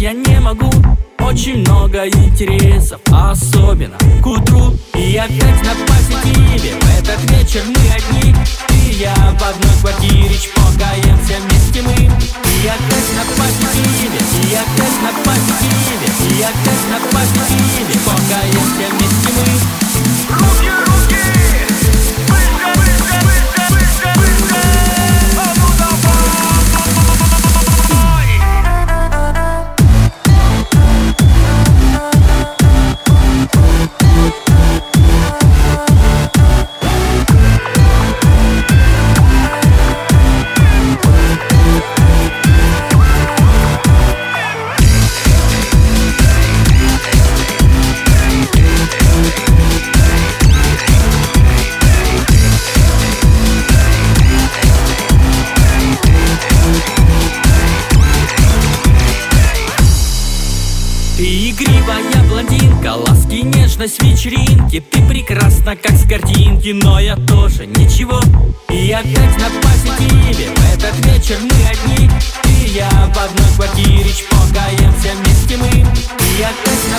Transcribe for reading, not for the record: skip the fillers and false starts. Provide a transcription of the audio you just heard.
я не могу. Очень много интересов, особенно к утру. И опять на позитиве, в этот вечер мы одни. Ты и я в одной квартире, чпокаем все вместе мы. И опять на позитиве, и опять на позитиве, и опять на позитиве, чпокаем все вместе мы. Руки, руки! Выше, выше, выше, выше, выше! А ну давай! Ты игривая блондинка, ласки, нежность, вечеринки. Ты прекрасна, как с картинки, но я тоже ничего. И опять на позитиве, в этот вечер мы одни. Ты и я в одной квартире, чпокаем все вместе мы. И опять